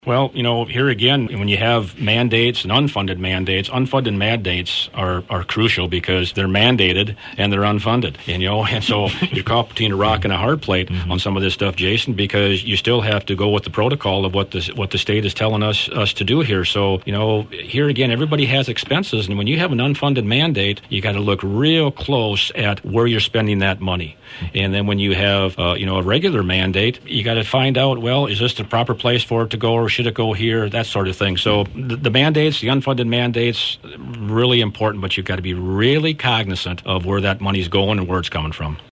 Well, here again, when you have mandates and unfunded mandates are crucial because they're mandated and they're unfunded. And so you're caught between a rock and a hard plate on some of this stuff, Jason, because you still have to go with the protocol of what the state is telling us to do here. So, here again, everybody has expenses, and when you have an unfunded mandate, you got to look real close at where you're spending that money. And then when you have, a regular mandate, you got to find out, well, is this the proper place for it to go, or should it go here, that sort of thing. So the mandates, the unfunded mandates, really important, but you've got to be really cognizant of where that money's going and where it's coming from.